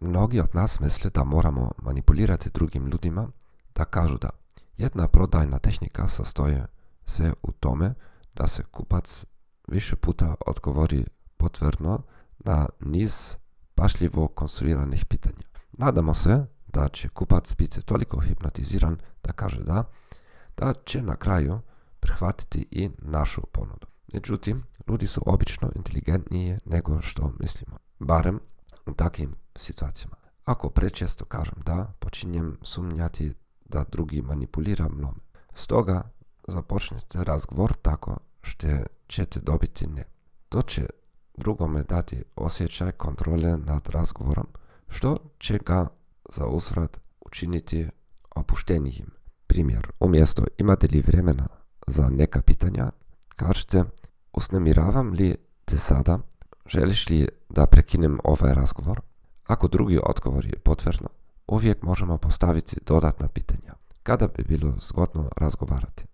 Mnogi od nas misle da moramo manipulirati drugim ljudima da kažu da. Jedna prodajna tehnika sastoji se u tome da se kupac više puta odgovori potvrdno na niz pažljivo konstruiranih pitanja. Nadamo se da će kupac biti toliko hipnotiziran da kaže da će na kraju prihvatiti i našu ponudu. Međutim, ljudi su obično inteligentniji nego što mislimo, barem u takvim situacijama. Ako prečesto kažem da, počinjem sumnjati da drugi manipulira mnom. Stoga započnite razgovor tako što ćete dobiti ne. To će drugome dati osjećaj kontrole nad razgovorom, što će ga za uzvrat učiniti opuštenijim. Primjer, umjesto imate li vremena za neka pitanja, kažete uznemiravam li te sada, želiš li da prekinem ovaj razgovor? Ako drugi odgovor je potvrdno, uvijek možemo postaviti dodatna pitanja, kada bi bilo zgodno razgovarati.